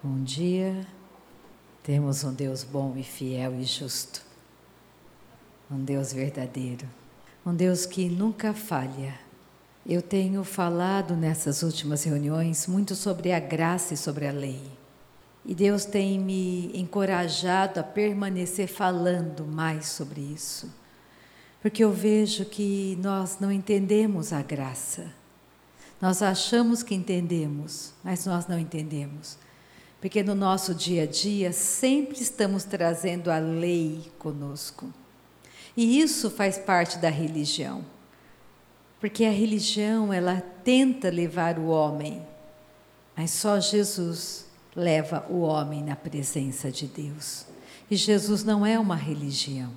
Bom dia, temos um Deus bom e fiel e justo, um Deus verdadeiro, um Deus que nunca falha. Eu tenho falado nessas últimas reuniões muito sobre a graça e sobre a lei. E Deus tem me encorajado a permanecer falando mais sobre isso. Porque eu vejo que nós não entendemos a graça. Nós achamos que entendemos, mas nós não entendemos. Porque no nosso dia a dia sempre estamos trazendo a lei conosco. E isso faz parte da religião. Porque a religião, ela tenta levar o homem, mas só Jesus leva o homem na presença de Deus. E Jesus não é uma religião.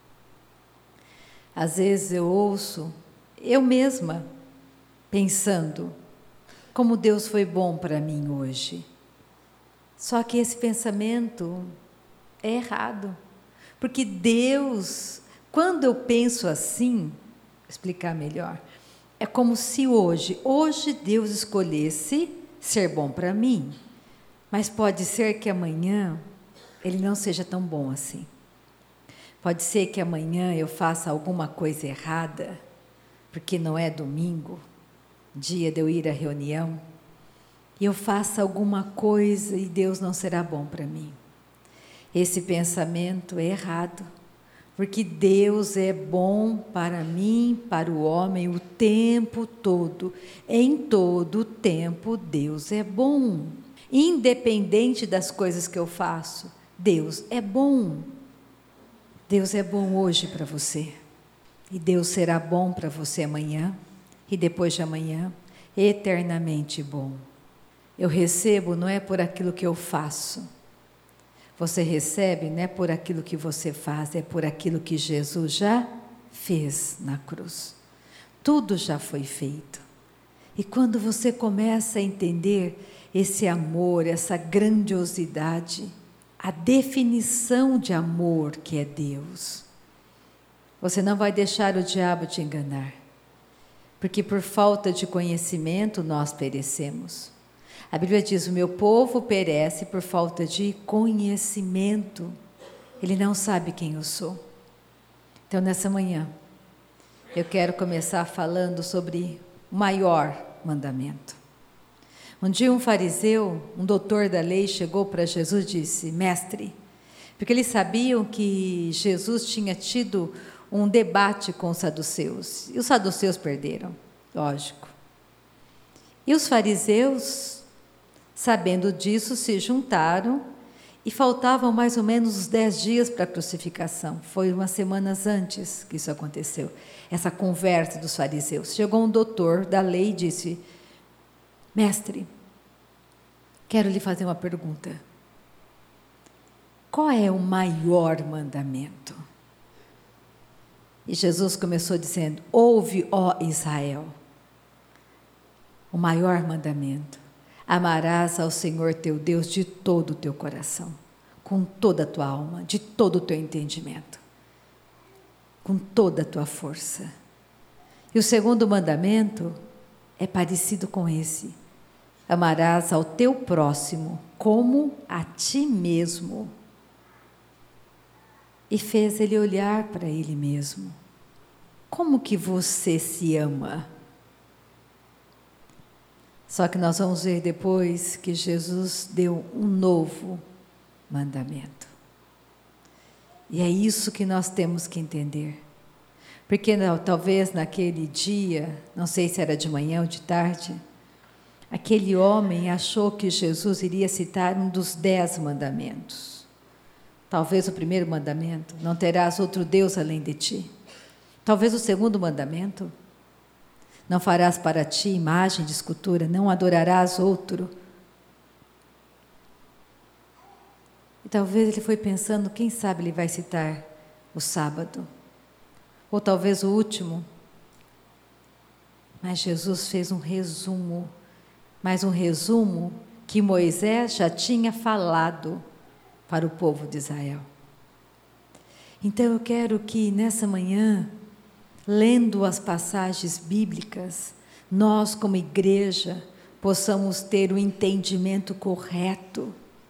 Às vezes eu ouço, eu mesma, pensando, como Deus foi bom para mim hoje. Só que esse pensamento é errado. Porque Deus, quando eu penso assim, vou explicar melhor, é como se hoje Deus escolhesse ser bom para mim. Mas pode ser que amanhã Ele não seja tão bom assim. Pode ser que amanhã eu faça alguma coisa errada, porque não é domingo, dia de eu ir à reunião, e eu faça alguma coisa e Deus não será bom para mim. Esse pensamento é errado, porque Deus é bom para mim, para o homem, o tempo todo. Em todo o tempo, Deus é bom. Independente das coisas que eu faço, Deus é bom. Deus é bom hoje para você. E Deus será bom para você amanhã, e depois de amanhã, eternamente bom. Eu recebo não é por aquilo que eu faço. Você recebe não é por aquilo que você faz, é por aquilo que Jesus já fez na cruz. Tudo já foi feito. E quando você começa a entender esse amor, essa grandiosidade, a definição de amor que é Deus, você não vai deixar o diabo te enganar. Porque por falta de conhecimento nós perecemos. A Bíblia diz, o meu povo perece por falta de conhecimento. Ele não sabe quem eu sou. Então, nessa manhã, eu quero começar falando sobre o maior mandamento. Um dia um fariseu, um doutor da lei, chegou para Jesus e disse, mestre, porque eles sabiam que Jesus tinha tido um debate com os saduceus. E os saduceus perderam, lógico. E os fariseus, sabendo disso, se juntaram e faltavam mais ou menos uns 10 dias para a crucificação. Foi umas semanas antes que isso aconteceu, essa conversa dos fariseus. Chegou um doutor da lei e disse, mestre, quero lhe fazer uma pergunta. Qual é o maior mandamento? E Jesus começou dizendo, ouve, ó Israel, o maior mandamento. Amarás ao Senhor teu Deus de todo o teu coração, com toda a tua alma, de todo o teu entendimento, com toda a tua força. E o segundo mandamento é parecido com esse. Amarás ao teu próximo como a ti mesmo. E fez ele olhar para ele mesmo. Como que você se ama? Só que nós vamos ver depois que Jesus deu um novo mandamento. E é isso que nós temos que entender. Porque talvez naquele dia, não sei se era de manhã ou de tarde, aquele homem achou que Jesus iria citar um dos 10 mandamentos. Talvez o primeiro mandamento, não terás outro Deus além de ti. Talvez o segundo mandamento, não farás para ti imagem de escultura, não adorarás outro. E talvez ele foi pensando, quem sabe ele vai citar o sábado. Ou talvez o último. Mas Jesus fez um resumo. Mas um resumo que Moisés já tinha falado para o povo de Israel. Então eu quero que nessa manhã, lendo as passagens bíblicas, nós como igreja possamos ter o entendimento correto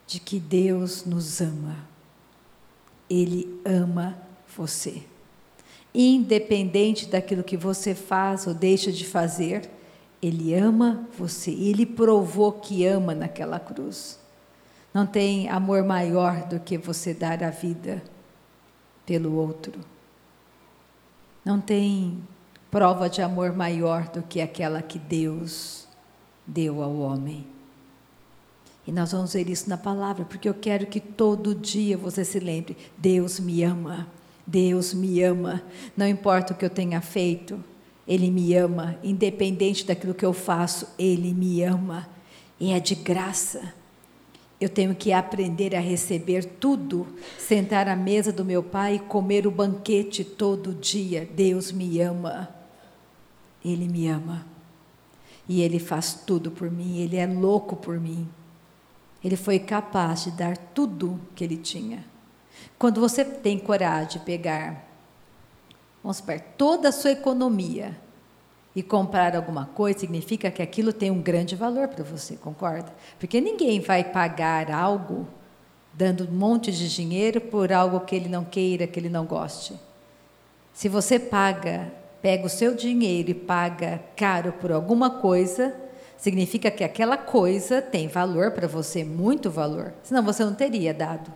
de que Deus nos ama. Ele ama você. Independente daquilo que você faz ou deixa de fazer, Ele ama você. Ele provou que ama naquela cruz. Não tem amor maior do que você dar a vida pelo outro. Não tem prova de amor maior do que aquela que Deus deu ao homem. E nós vamos ver isso na palavra, porque eu quero que todo dia você se lembre: Deus me ama, Deus me ama. Não importa o que eu tenha feito, Ele me ama. Independente daquilo que eu faço, Ele me ama. E é de graça. Eu tenho que aprender a receber tudo, sentar à mesa do meu Pai e comer o banquete todo dia. Deus me ama. Ele me ama. E Ele faz tudo por mim, Ele é louco por mim. Ele foi capaz de dar tudo que Ele tinha. Quando você tem coragem de pegar, vamos supor, toda a sua economia e comprar alguma coisa, significa que aquilo tem um grande valor para você, concorda? Porque ninguém vai pagar algo, dando um monte de dinheiro por algo que ele não queira, que ele não goste. Se você pega o seu dinheiro e paga caro por alguma coisa, significa que aquela coisa tem valor para você, muito valor. Senão você não teria dado.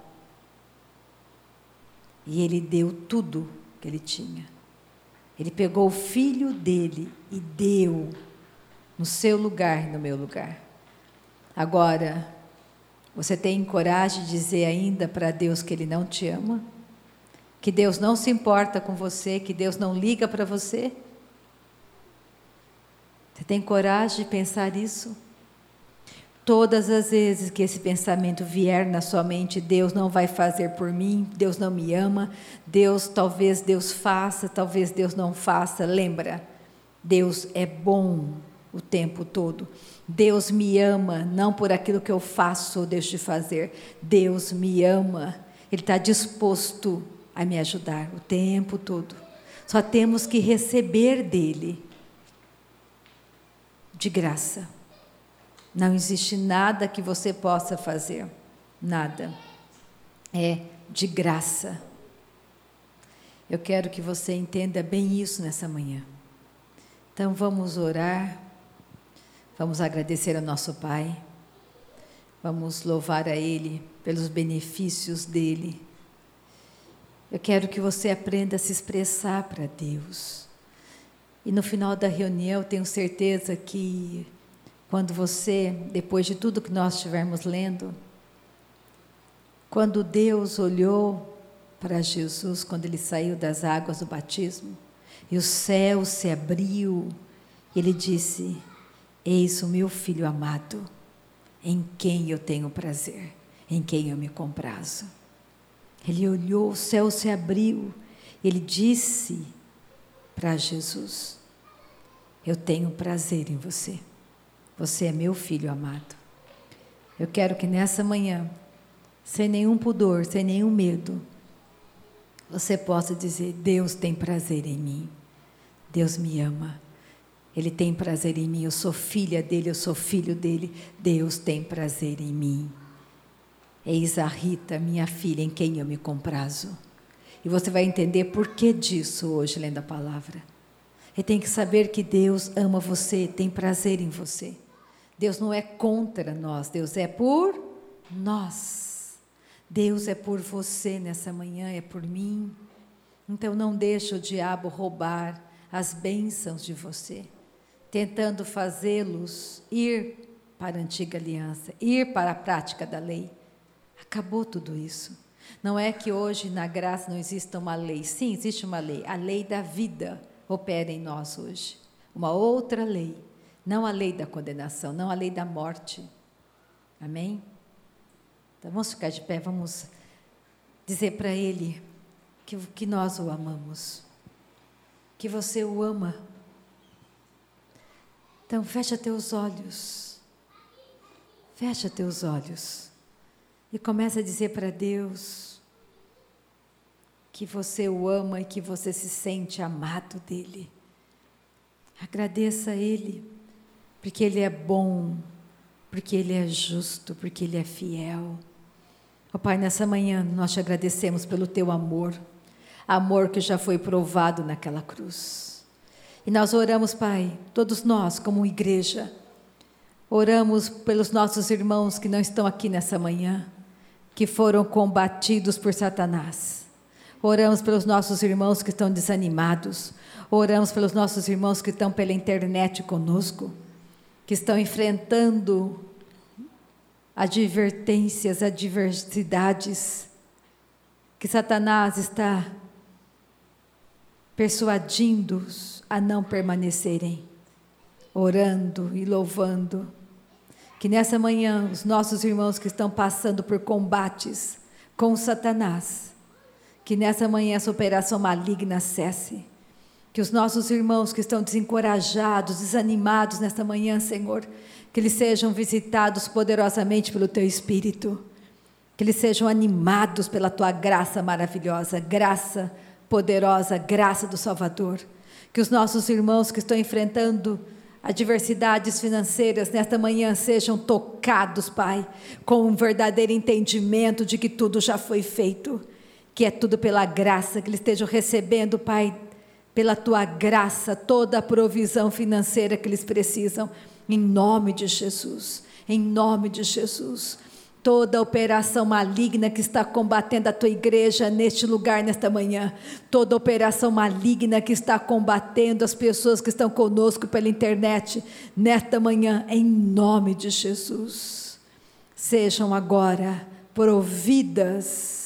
E Ele deu tudo que Ele tinha. Ele pegou o filho dele e deu no seu lugar e no meu lugar. Agora, você tem coragem de dizer ainda para Deus que Ele não te ama? Que Deus não se importa com você, que Deus não liga para você? Você tem coragem de pensar isso? Todas as vezes que esse pensamento vier na sua mente, Deus não vai fazer por mim, Deus não me ama, talvez Deus faça, talvez Deus não faça, lembra, Deus é bom o tempo todo. Deus me ama, não por aquilo que eu faço ou deixo de fazer. Deus me ama, Ele está disposto a me ajudar o tempo todo. Só temos que receber dEle, de graça. Não existe nada que você possa fazer, nada. É de graça. Eu quero que você entenda bem isso nessa manhã. Então vamos orar, vamos agradecer ao nosso Pai, vamos louvar a Ele pelos benefícios dEle. Eu quero que você aprenda a se expressar para Deus. E no final da reunião, eu tenho certeza que quando você, depois de tudo que nós estivermos lendo, quando Deus olhou para Jesus, quando Ele saiu das águas do batismo, e o céu se abriu, Ele disse: eis o meu filho amado, em quem eu tenho prazer, em quem eu me comprazo. Ele olhou, o céu se abriu, Ele disse para Jesus: eu tenho prazer em você. Você é meu filho amado. Eu quero que nessa manhã, sem nenhum pudor, sem nenhum medo, você possa dizer: Deus tem prazer em mim. Deus me ama. Ele tem prazer em mim. Eu sou filha dele, eu sou filho dele. Deus tem prazer em mim. Eis a Rita, minha filha, em quem eu me comprazo. E você vai entender por que disso hoje, lendo a palavra. Ele tem que saber que Deus ama você, tem prazer em você. Deus não é contra nós, Deus é por nós. Deus é por você nessa manhã, é por mim. Então não deixe o diabo roubar as bênçãos de você, tentando fazê-los ir para a antiga aliança, ir para a prática da lei. Acabou tudo isso. Não é que hoje na graça não exista uma lei. Sim, existe uma lei, a lei da vida opera em nós hoje. Uma outra lei, não a lei da condenação, não a lei da morte. Amém? Então vamos ficar de pé, vamos dizer para Ele que nós o amamos, que você o ama. Então fecha teus olhos, fecha teus olhos e começa a dizer para Deus que você o ama e que você se sente amado dEle. Agradeça a Ele, porque Ele é bom, porque Ele é justo, porque Ele é fiel. Ó Pai, nessa manhã nós te agradecemos pelo teu amor, amor que já foi provado naquela cruz. E nós oramos, Pai, todos nós como igreja, oramos pelos nossos irmãos que não estão aqui nessa manhã, que foram combatidos por Satanás. Oramos pelos nossos irmãos que estão desanimados, oramos pelos nossos irmãos que estão pela internet conosco, que estão enfrentando advertências, adversidades, que Satanás está persuadindo-os a não permanecerem, orando e louvando. Que nessa manhã os nossos irmãos que estão passando por combates com Satanás, que nessa manhã essa operação maligna cesse. Que os nossos irmãos que estão desencorajados, desanimados nesta manhã, Senhor, que eles sejam visitados poderosamente pelo Teu Espírito, que eles sejam animados pela Tua graça maravilhosa, graça poderosa, graça do Salvador. Que os nossos irmãos que estão enfrentando adversidades financeiras nesta manhã sejam tocados, Pai, com um verdadeiro entendimento de que tudo já foi feito, que é tudo pela graça, que eles estejam recebendo, Pai, pela Tua graça, toda a provisão financeira que eles precisam, em nome de Jesus, em nome de Jesus. Toda operação maligna que está combatendo a Tua igreja neste lugar, nesta manhã, toda operação maligna que está combatendo as pessoas que estão conosco pela internet, nesta manhã, em nome de Jesus, sejam agora providas,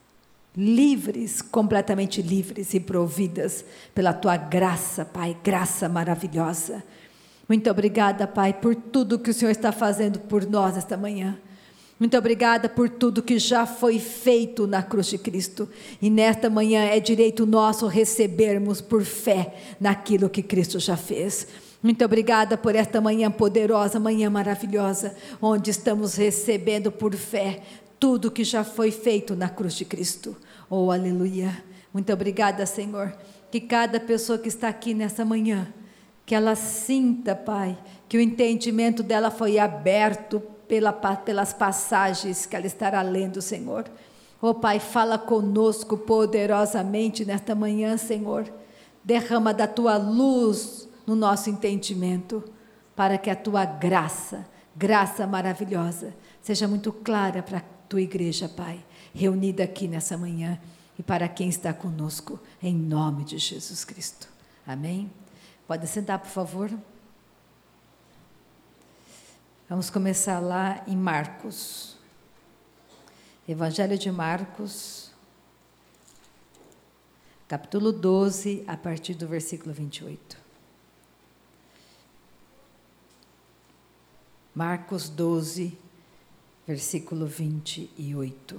livres, completamente livres e providas pela Tua graça, Pai, graça maravilhosa. Muito obrigada, Pai, por tudo que o Senhor está fazendo por nós esta manhã. Muito obrigada por tudo que já foi feito na cruz de Cristo. E nesta manhã é direito nosso recebermos por fé naquilo que Cristo já fez. Muito obrigada por esta manhã poderosa, manhã maravilhosa, onde estamos recebendo por fé tudo que já foi feito na cruz de Cristo. Oh, aleluia. Muito obrigada, Senhor. Que cada pessoa que está aqui nessa manhã, que ela sinta, Pai, que o entendimento dela foi aberto pelas passagens que ela estará lendo, Senhor. Oh, Pai, fala conosco poderosamente nesta manhã, Senhor. Derrama da Tua luz no nosso entendimento, para que a Tua graça, graça maravilhosa, seja muito clara para a Tua igreja, Pai, reunida aqui nessa manhã, e para quem está conosco, em nome de Jesus Cristo. Amém? Pode sentar, por favor. Vamos começar lá em Marcos. Evangelho de Marcos, capítulo 12, a partir do versículo 28. Marcos 12, versículo 28.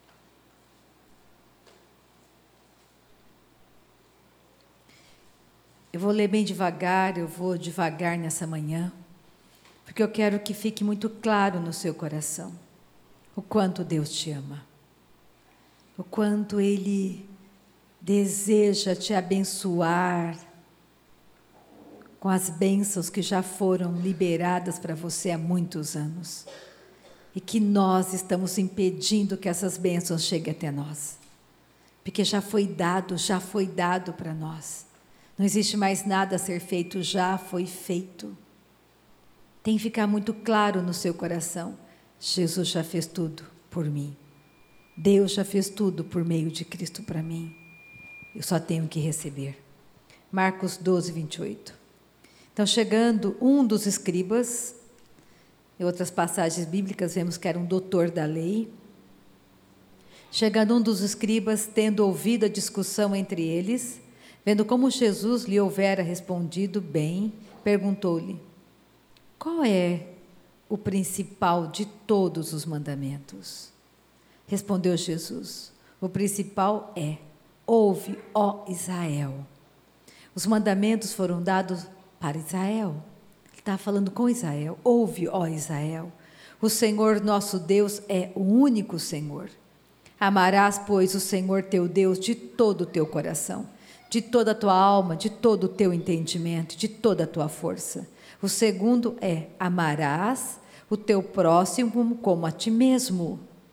Eu vou ler bem devagar, eu vou devagar nessa manhã, porque eu quero que fique muito claro no seu coração o quanto Deus te ama, o quanto Ele deseja te abençoar com as bênçãos que já foram liberadas para você há muitos anos, e que nós estamos impedindo que essas bênçãos cheguem até nós, porque já foi dado para nós. Não existe mais nada a ser feito, já foi feito. Tem que ficar muito claro no seu coração: Jesus já fez tudo por mim. Deus já fez tudo por meio de Cristo para mim. Eu só tenho que receber. Marcos 12, 28. Então, chegando um dos escribas, em outras passagens bíblicas vemos que era um doutor da lei. Chegando um dos escribas, tendo ouvido a discussão entre eles, vendo como Jesus lhe houvera respondido bem, perguntou-lhe: qual é o principal de todos os mandamentos? Respondeu Jesus: o principal é: ouve, ó Israel. Os mandamentos foram dados para Israel. Ele está falando com Israel. Ouve, ó Israel. O Senhor nosso Deus é o único Senhor. Amarás, pois, o Senhor teu Deus de todo o teu coração, de toda a tua alma, de todo o teu entendimento, de toda a tua força. O segundo é: amarás o teu próximo como a ti mesmo.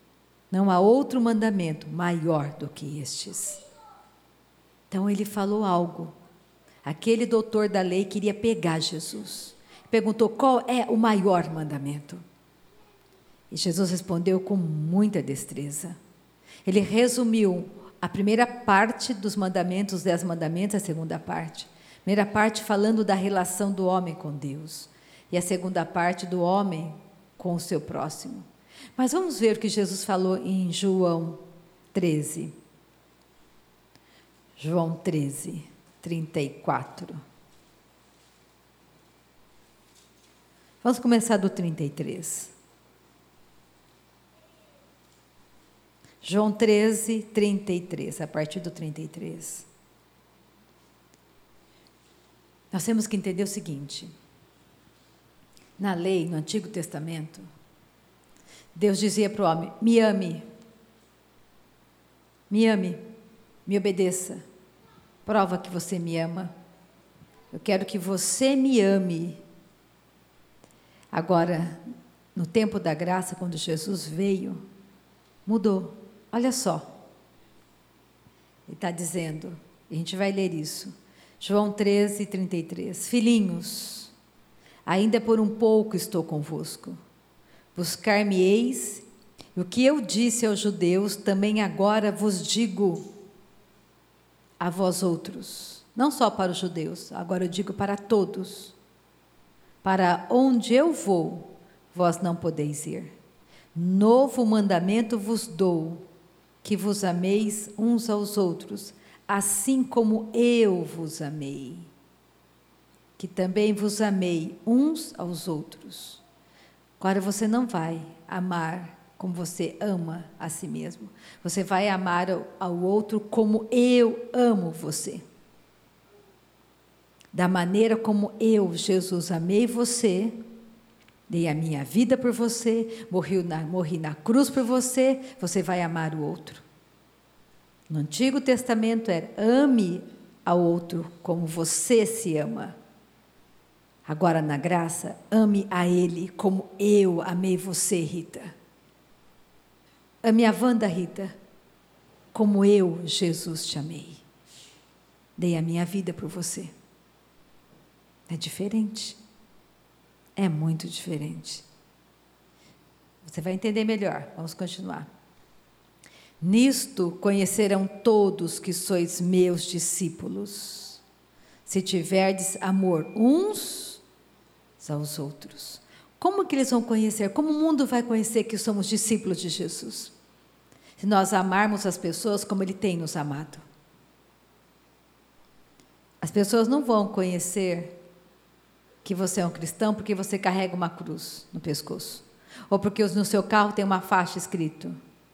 Não há outro mandamento maior do que estes. Então ele falou algo. Aquele doutor da lei queria pegar Jesus. Perguntou qual é o maior mandamento. E Jesus respondeu com muita destreza. Ele resumiu a primeira parte dos mandamentos, os 10 mandamentos, a segunda parte. A primeira parte falando da relação do homem com Deus. E a segunda parte do homem com o seu próximo. Mas vamos ver o que Jesus falou em João 13. João 13, 34. Vamos começar do 33. João 13, 33, a partir do 33. Nós temos que entender o seguinte. Na lei, no Antigo Testamento, Deus dizia para o homem, me ame, me obedeça, prova que você me ama, eu quero que você me ame. Agora, no tempo da graça, quando Jesus veio, mudou, olha só, ele está dizendo, e a gente vai ler isso, João 13, 33, filhinhos, ainda por um pouco estou convosco, buscar-me-eis, e o que eu disse aos judeus, também agora vos digo a vós outros, não só para os judeus, agora eu digo para todos, para onde eu vou, vós não podeis ir. Novo mandamento vos dou, que vos ameis uns aos outros, assim como eu vos amei, que também vos amei uns aos outros. Agora você não vai amar como você ama a si mesmo. Você vai amar ao outro como eu amo você. Da maneira como eu, Jesus, amei você, dei a minha vida por você, morri na cruz por você, você vai amar o outro. No Antigo Testamento era ame ao outro como você se ama. Agora na graça, ame a Ele como eu amei você, Rita. Ame a Wanda, Rita, como eu, Jesus, te amei. Dei a minha vida por você. É diferente. É muito diferente. Você vai entender melhor. Vamos continuar. Nisto conhecerão todos que sois meus discípulos, se tiverdes amor uns aos outros. Como que eles vão conhecer? Como o mundo vai conhecer que somos discípulos de Jesus? Se nós amarmos as pessoas como Ele tem nos amado. As pessoas não vão conhecer que você é um cristão porque você carrega uma cruz no pescoço. Ou porque no seu carro tem uma faixa escrito.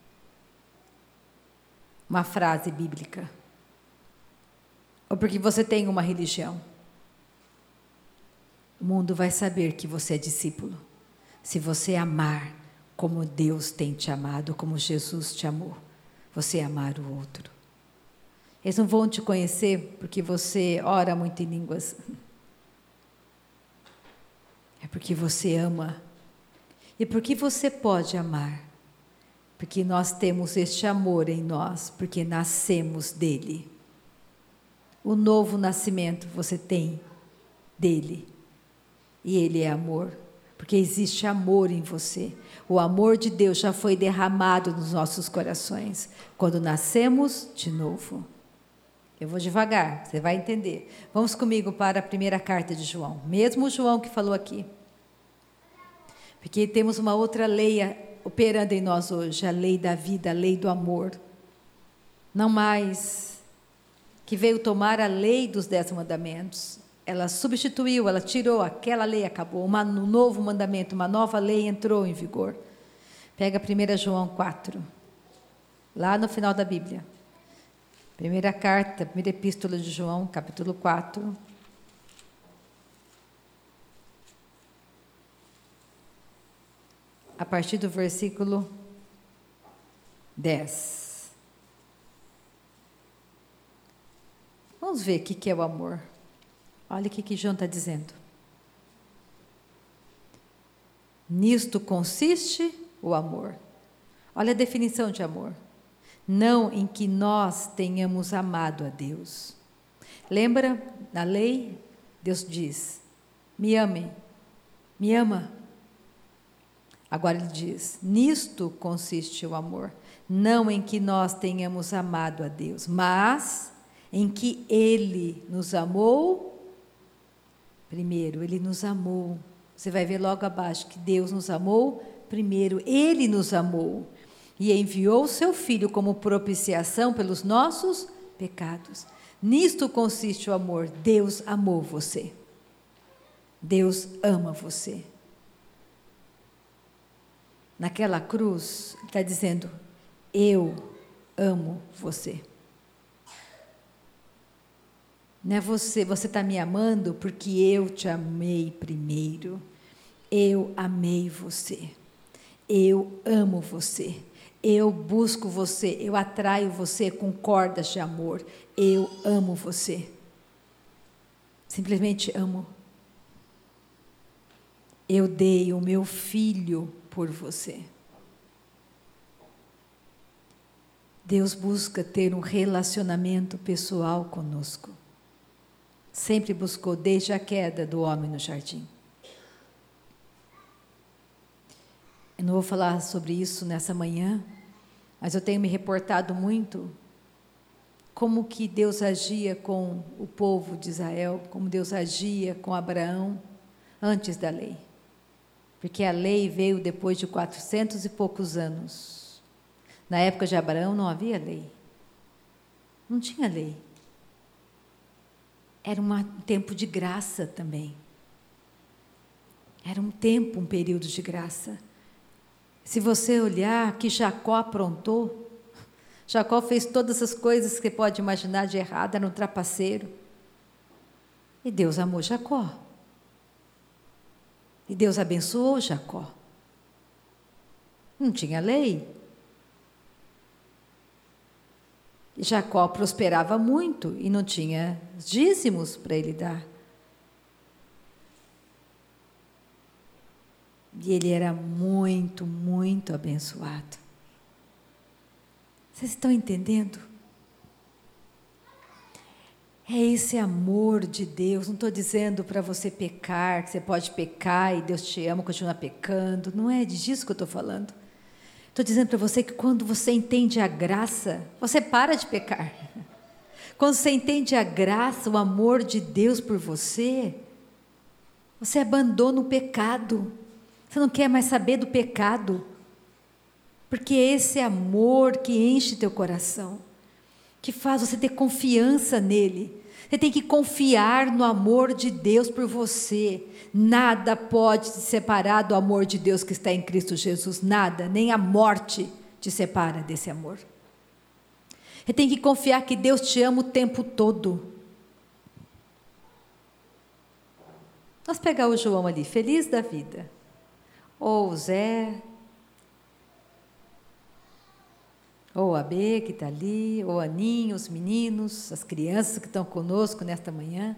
Uma frase bíblica. Ou porque você tem uma religião. O mundo vai saber que você é discípulo. Se você amar como Deus tem te amado, como Jesus te amou. Você amar o outro. Eles não vão te conhecer porque você ora muito em línguas. É porque você ama. E porque você pode amar. Porque nós temos este amor em nós, porque nascemos dele. O novo nascimento você tem dele. E ele é amor, porque existe amor em você. O amor de Deus já foi derramado nos nossos corações, quando nascemos de novo. Eu vou devagar, você vai entender. Vamos comigo para a primeira carta de João. Mesmo João que falou aqui. Porque temos uma outra lei operando em nós hoje, a lei da vida, a lei do amor. Não mais que veio tomar a lei dos 10 mandamentos. Ela substituiu, ela tirou, aquela lei acabou. Um novo mandamento, uma nova lei entrou em vigor. Pega 1 João 4, lá no final da Bíblia. Primeira carta, primeira epístola de João, capítulo 4. A partir do versículo 10. Vamos ver o que é o amor. Olha o que João está dizendo. Nisto consiste o amor. Olha a definição de amor. Não em que nós tenhamos amado a Deus. Lembra, na lei, Deus diz, me ame, me ama. Agora ele diz, nisto consiste o amor. Não em que nós tenhamos amado a Deus, mas em que Ele nos amou primeiro. Ele nos amou. Você vai ver logo abaixo que Deus nos amou primeiro. Ele nos amou e enviou o seu Filho como propiciação pelos nossos pecados. Nisto consiste o amor. Deus amou você. Deus ama você. Naquela cruz, ele está dizendo, eu amo você. Não é você está me amando porque eu te amei primeiro. Eu amei você. Eu amo você. Eu busco você. Eu atraio você com cordas de amor. Eu amo você. Simplesmente amo. Eu dei o meu filho por você. Deus busca ter um relacionamento pessoal conosco. Sempre buscou desde a queda do homem no jardim. Eu não vou falar sobre isso nessa manhã, mas eu tenho me reportado muito como que Deus agia com o povo de Israel, como Deus agia com Abraão antes da lei. Porque a lei veio depois de 400 e poucos anos. Na época de Abraão não havia lei. Não tinha lei. Era um tempo de graça também. Era um tempo, um período de graça. Se você olhar que Jacó aprontou, Jacó fez todas as coisas que você pode imaginar de errado, era um trapaceiro. E Deus amou Jacó. E Deus abençoou Jacó. Não tinha lei. E Jacó prosperava muito e não tinha dízimos para ele dar. E ele era muito, muito abençoado. Vocês estão entendendo? É esse amor de Deus. Não estou dizendo para você pecar, que você pode pecar e Deus te ama, continua pecando. Não é disso que eu estou falando. Estou dizendo para você que quando você entende a graça, você para de pecar. Quando você entende a graça, o amor de Deus por você, você abandona o pecado. Você não quer mais saber do pecado. Porque é esse amor que enche teu coração, que faz você ter confiança nele. Você tem que confiar no amor de Deus por você. Nada pode te separar do amor de Deus que está em Cristo Jesus. Nada, nem a morte te separa desse amor. Você tem que confiar que Deus te ama o tempo todo. Nós pegar o João ali, feliz da vida. Ou o Zé, ou a B que está ali, ou a Aninha, os meninos, as crianças que estão conosco nesta manhã.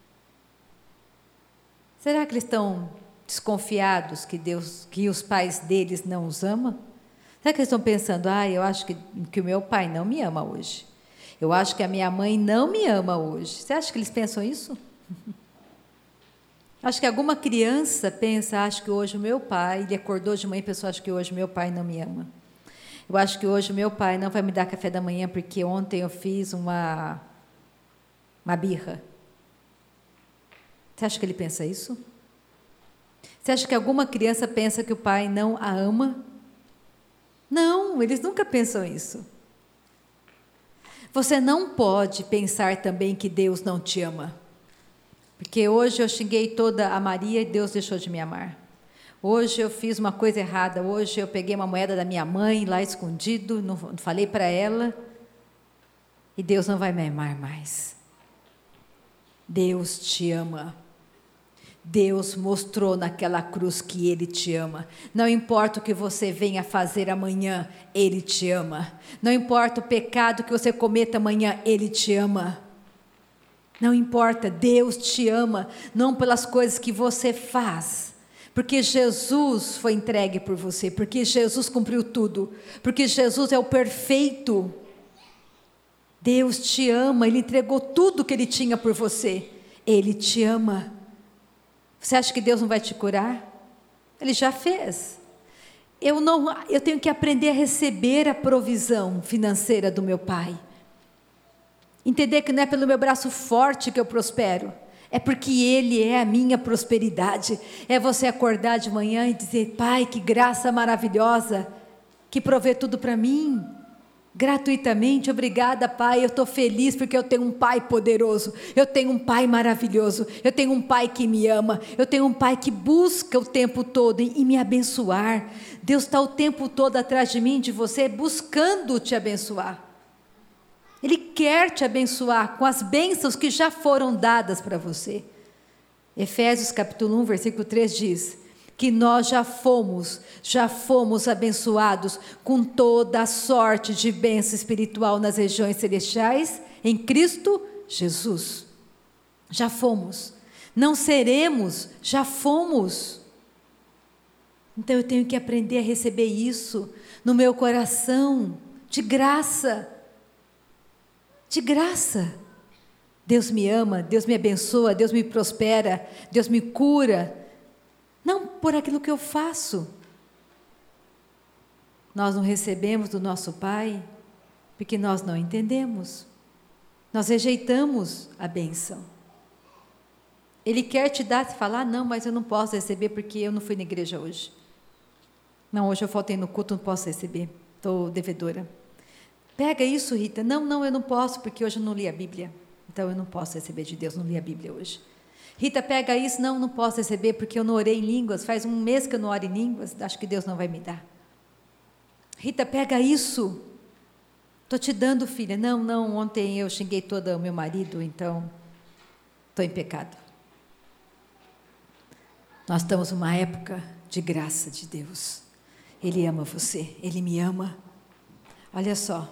Será que eles estão desconfiados que os pais deles não os amam? Será que eles estão pensando, eu acho que o meu pai não me ama hoje. Eu acho que a minha mãe não me ama hoje. Você acha que eles pensam isso? Acho que alguma criança pensa, acho que hoje o meu pai, ele acordou de manhã e pensou, acho que hoje o meu pai não me ama. Eu acho que hoje o meu pai não vai me dar café da manhã porque ontem eu fiz uma birra. Você acha que ele pensa isso? Você acha que alguma criança pensa que o pai não a ama? Não, eles nunca pensam isso. Você não pode pensar também que Deus não te ama. Porque hoje eu xinguei toda a Maria e Deus deixou de me amar. Hoje eu fiz uma coisa errada, hoje eu peguei uma moeda da minha mãe lá escondido, não falei para ela, e Deus não vai me amar mais. Deus te ama. Deus mostrou naquela cruz que Ele te ama. Não importa o que você venha fazer amanhã, Ele te ama. Não importa o pecado que você cometa amanhã, Ele te ama. Não importa, Deus te ama, não pelas coisas que você faz, porque Jesus foi entregue por você, porque Jesus cumpriu tudo, porque Jesus é o perfeito. Deus te ama, Ele entregou tudo que Ele tinha por você. Ele te ama. Você acha que Deus não vai te curar? Ele já fez. Eu tenho que aprender a receber a provisão financeira do meu Pai. Entender que não é pelo meu braço forte que eu prospero, é porque Ele é a minha prosperidade. É você acordar de manhã e dizer: Pai, que graça maravilhosa, que provê tudo para mim, gratuitamente. Obrigada, Pai, eu estou feliz porque eu tenho um Pai poderoso, eu tenho um Pai maravilhoso, eu tenho um Pai que me ama, eu tenho um Pai que busca o tempo todo em me abençoar. Deus está o tempo todo atrás de mim, de você, buscando te abençoar. Ele quer te abençoar com as bênçãos que já foram dadas para você. Efésios capítulo 1, versículo 3 diz que nós já fomos abençoados com toda a sorte de bênção espiritual nas regiões celestiais, em Cristo Jesus. Já fomos. Não seremos, já fomos. Então eu tenho que aprender a receber isso no meu coração, de graça. De graça. Deus me ama, Deus me abençoa, Deus me prospera, Deus me cura. Não por aquilo que eu faço. Nós não recebemos do nosso Pai porque nós não entendemos. Nós rejeitamos a bênção. Ele quer te dar, falar: não, mas eu não posso receber porque eu não fui na igreja hoje. Não, hoje eu faltei no culto, não posso receber, estou devedora. Pega isso, Rita. Não, eu não posso porque hoje eu não li a Bíblia. Então eu não posso receber de Deus, não li a Bíblia hoje. Rita, pega isso. Não posso receber porque eu não orei em línguas. Faz um mês que eu não oro em línguas, acho que Deus não vai me dar. Rita, pega isso. Estou te dando, filha. Não, ontem eu xinguei todo o meu marido, então estou em pecado. Nós estamos numa época de graça de Deus. Ele ama você, Ele me ama. Olha só.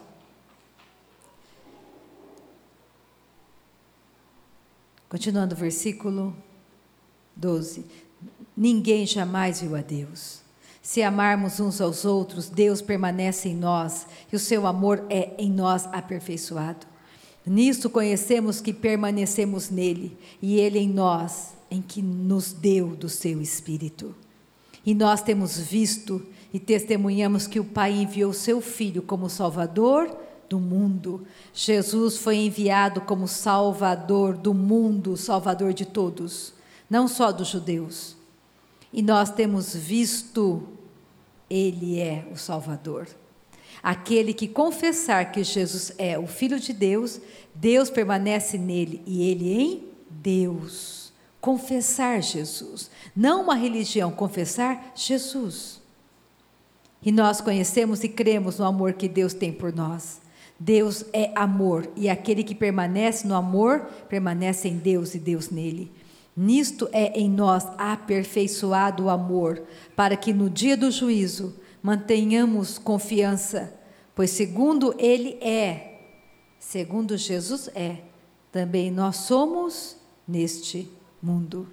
Continuando o versículo 12. Ninguém jamais viu a Deus. Se amarmos uns aos outros, Deus permanece em nós e o seu amor é em nós aperfeiçoado. Nisto conhecemos que permanecemos nele e ele em nós, em que nos deu do seu Espírito. E nós temos visto e testemunhamos que o Pai enviou seu Filho como Salvador do mundo. Jesus foi enviado como Salvador do mundo, Salvador de todos, não só dos judeus. E nós temos visto, Ele é o Salvador. Aquele que confessar que Jesus é o Filho de Deus, Deus permanece nele e ele em Deus. Confessar Jesus, não uma religião, confessar Jesus. E nós conhecemos e cremos no amor que Deus tem por nós. Deus é amor, e aquele que permanece no amor, permanece em Deus e Deus nele. Nisto é em nós aperfeiçoado o amor, para que no dia do juízo mantenhamos confiança, pois segundo Ele é, segundo Jesus é, também nós somos neste mundo.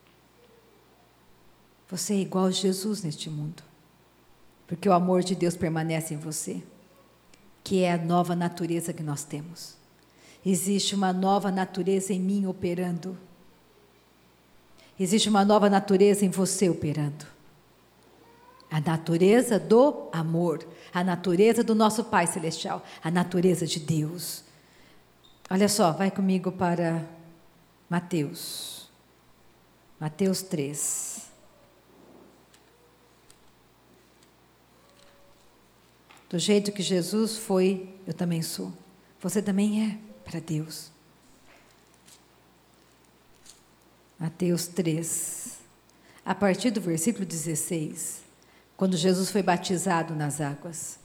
Você é igual a Jesus neste mundo, porque o amor de Deus permanece em você, que é a nova natureza que nós temos. Existe uma nova natureza em mim operando. Existe uma nova natureza em você operando. A natureza do amor, a natureza do nosso Pai Celestial, a natureza de Deus. Olha só, vai comigo para Mateus. Mateus 3. Do jeito que Jesus foi, eu também sou. Você também é para Deus. Mateus 3. A partir do versículo 16, quando Jesus foi batizado nas águas.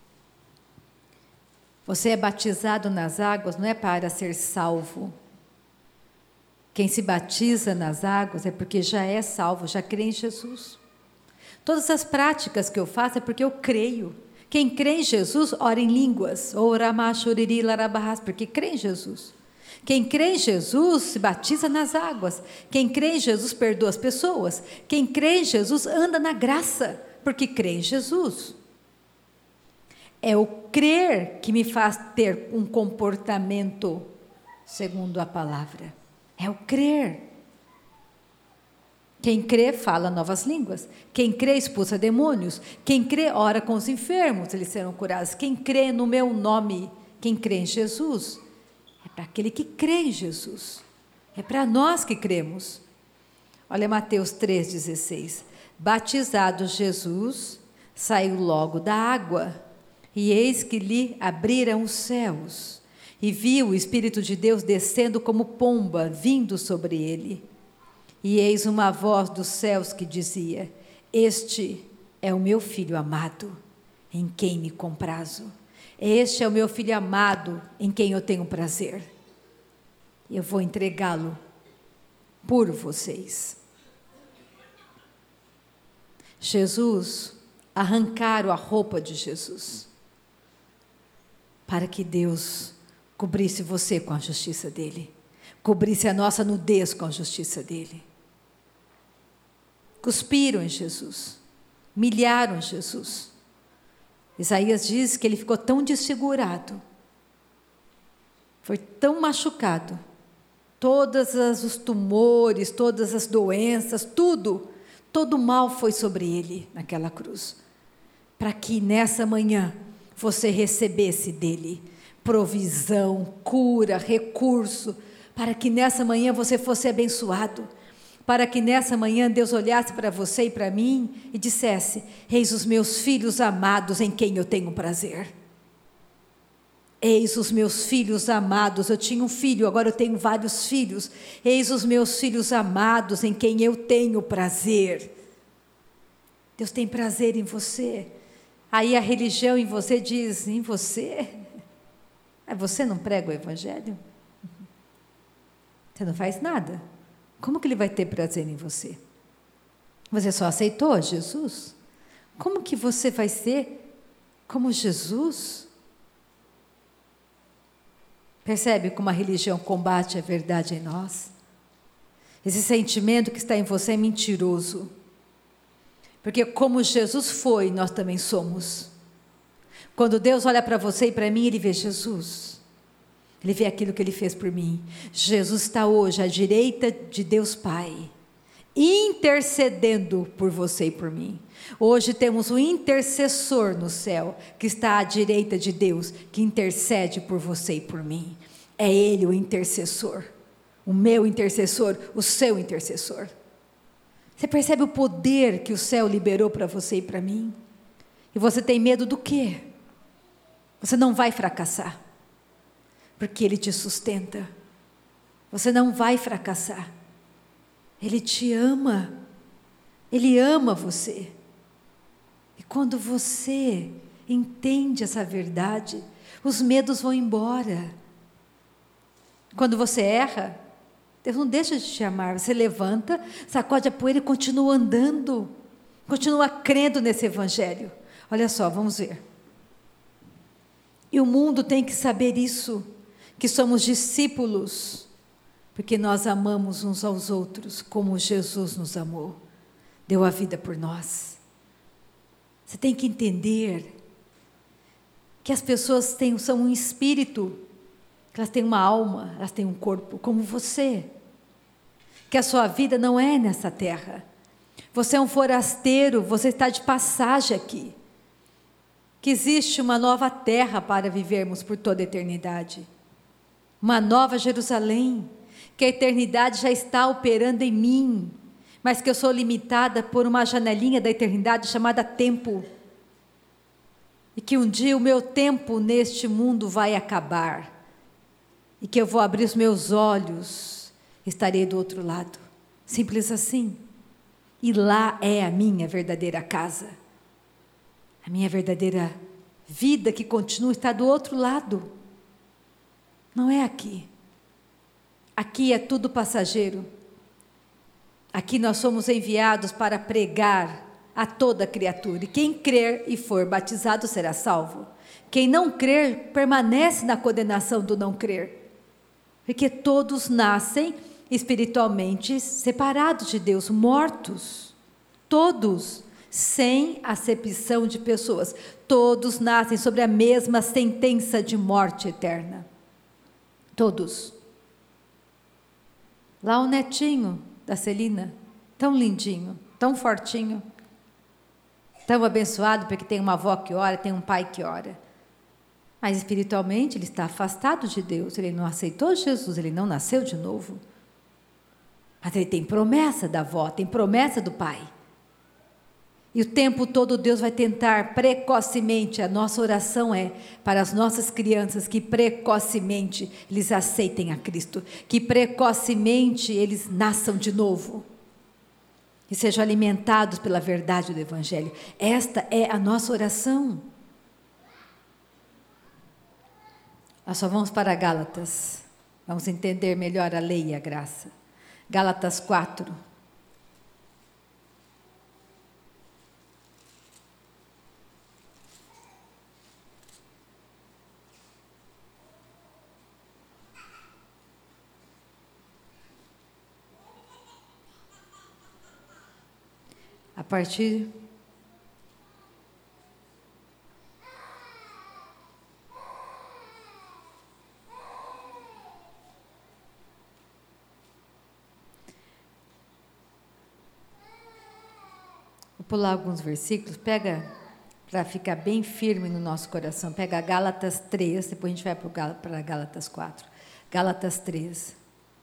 Você é batizado nas águas não é para ser salvo. Quem se batiza nas águas é porque já é salvo, já crê em Jesus. Todas as práticas que eu faço é porque eu creio. Quem crê em Jesus, ora em línguas, porque crê em Jesus. Quem crê em Jesus se batiza nas águas. Quem crê em Jesus perdoa as pessoas. Quem crê em Jesus anda na graça, porque crê em Jesus. É o crer que me faz ter um comportamento segundo a palavra. É o crer. Quem crê fala novas línguas. Quem crê expulsa demônios. Quem crê ora com os enfermos, eles serão curados. Quem crê no meu nome, quem crê em Jesus, é para aquele que crê em Jesus. É para nós que cremos. Olha Mateus 3,16. Batizado Jesus, saiu logo da água, e eis que lhe abriram os céus, e viu o Espírito de Deus descendo como pomba, vindo sobre ele. E eis uma voz dos céus que dizia: este é o meu filho amado, em quem me comprazo. Este é o meu filho amado, em quem eu tenho prazer. Eu vou entregá-lo por vocês. Jesus, arrancaram a roupa de Jesus, para que Deus cobrisse você com a justiça dele, cobrisse a nossa nudez com a justiça dele. Cuspiram em Jesus, humilharam Jesus. Isaías diz que ele ficou tão desfigurado, foi tão machucado, todos os tumores, todas as doenças, todo mal foi sobre ele naquela cruz, para que nessa manhã você recebesse dele provisão, cura, recurso, para que nessa manhã você fosse abençoado, para que nessa manhã Deus olhasse para você e para mim e dissesse: eis os meus filhos amados em quem eu tenho prazer. Eis os meus filhos amados, eu tinha um filho, agora eu tenho vários filhos. Eis os meus filhos amados em quem eu tenho prazer. Deus tem prazer em você. Aí a religião em você diz: em você? Você não prega o evangelho? Você não faz nada. Como que ele vai ter prazer em você? Você só aceitou Jesus? Como que você vai ser como Jesus? Percebe como a religião combate a verdade em nós? Esse sentimento que está em você é mentiroso. Porque como Jesus foi, nós também somos. Quando Deus olha para você e para mim, Ele vê Jesus. Ele vê aquilo que Ele fez por mim. Jesus está hoje à direita de Deus Pai, intercedendo por você e por mim. Hoje temos um intercessor no céu, que está à direita de Deus, que intercede por você e por mim. É Ele o intercessor, o meu intercessor, o seu intercessor. Você percebe o poder que o céu liberou para você e para mim? E você tem medo do quê? Você não vai fracassar, porque Ele te sustenta. Você não vai fracassar. Ele te ama. Ele ama você. E quando você entende essa verdade, os medos vão embora. Quando você erra, Deus não deixa de te amar. Você levanta, sacode a poeira e continua andando. Continua crendo nesse evangelho. Olha só, vamos ver. E o mundo tem que saber isso, que somos discípulos, porque nós amamos uns aos outros, como Jesus nos amou, deu a vida por nós. Você tem que entender que as pessoas são um espírito, que elas têm uma alma, elas têm um corpo, como você, que a sua vida não é nessa terra, você é um forasteiro, você está de passagem aqui, que existe uma nova terra para vivermos por toda a eternidade, uma nova Jerusalém, que a eternidade já está operando em mim, mas que eu sou limitada por uma janelinha da eternidade chamada tempo, e que um dia o meu tempo neste mundo vai acabar, e que eu vou abrir os meus olhos, estarei do outro lado, simples assim, e lá é a minha verdadeira casa, a minha verdadeira vida que continua está do outro lado, não é aqui. Aqui é tudo passageiro. Aqui nós somos enviados para pregar a toda criatura. E quem crer e for batizado será salvo. Quem não crer permanece na condenação do não crer. Porque todos nascem espiritualmente separados de Deus, mortos. Todos, sem acepção de pessoas. Todos nascem sobre a mesma sentença de morte eterna. Todos. Lá o netinho da Celina, tão lindinho, tão fortinho, tão abençoado porque tem uma avó que ora, tem um pai que ora. Mas espiritualmente ele está afastado de Deus, ele não aceitou Jesus, ele não nasceu de novo. Mas ele tem promessa da avó, tem promessa do pai. E o tempo todo Deus vai tentar precocemente, a nossa oração é para as nossas crianças que precocemente eles aceitem a Cristo, que precocemente eles nasçam de novo e sejam alimentados pela verdade do Evangelho. Esta é a nossa oração. Nós só vamos para Gálatas, vamos entender melhor a lei e a graça. Gálatas 4. A partir vou pular alguns versículos, pega para ficar bem firme no nosso coração, pega Gálatas 3, depois a gente vai para Gálatas 4. Gálatas 3,